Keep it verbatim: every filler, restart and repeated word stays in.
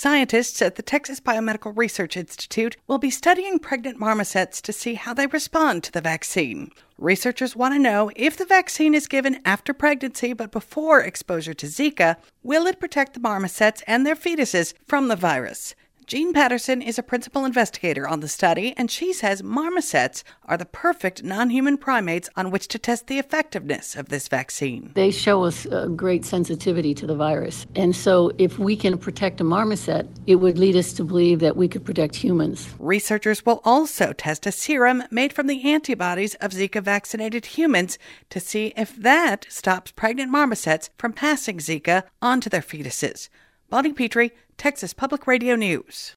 Scientists at the Texas Biomedical Research Institute will be studying pregnant marmosets to see how they respond to the vaccine. Researchers want to know if the vaccine is given after pregnancy but before exposure to Zika, will it protect the marmosets and their fetuses from the virus? Jean Patterson is a principal investigator on the study, and she says marmosets are the perfect non-human primates on which to test the effectiveness of this vaccine. They show us a great sensitivity to the virus. And so if we can protect a marmoset, it would lead us to believe that we could protect humans. Researchers will also test a serum made from the antibodies of Zika-vaccinated humans to see if that stops pregnant marmosets from passing Zika onto their fetuses. Bonnie Petrie, Texas Public Radio News.